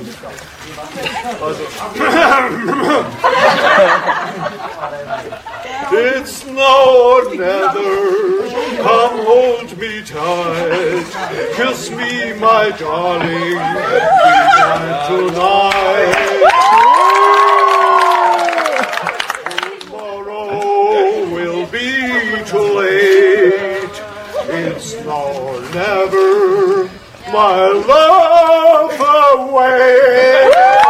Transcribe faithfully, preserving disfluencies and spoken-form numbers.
It's now or never, come hold me tight, kiss me, my darling, be mine tonight. Tomorrow will be too late, it's now or never, my love away.